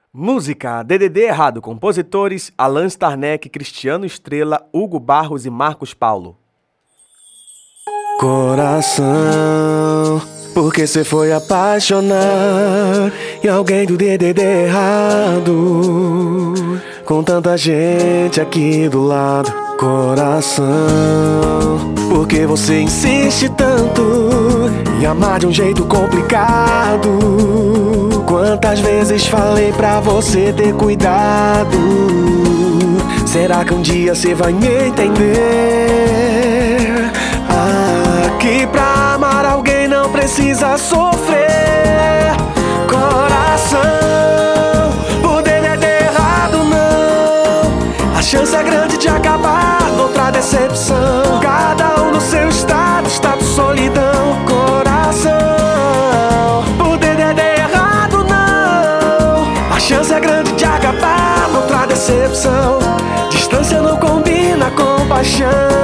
Música DDD Errado, compositores Allan Starneck, Cristiano Estrela, Hugo Barros e Marcos Paulo. Coração, por que cê foi apaixonar em alguém do DDD errado? Com tanta gente aqui do lado. Coração, por que você insiste tanto em amar de um jeito complicado? Quantas vezes falei pra você ter cuidado? Será que um dia cê vai me entender? Que pra amar alguém não precisa sofrer. Coração, por DDD errado não. A chance é grande de acabar noutra decepção. Cada um no seu estado de solidão. Coração, por DDD errado não. A chance é grande de acabar noutra decepção. Distância não combina com paixão.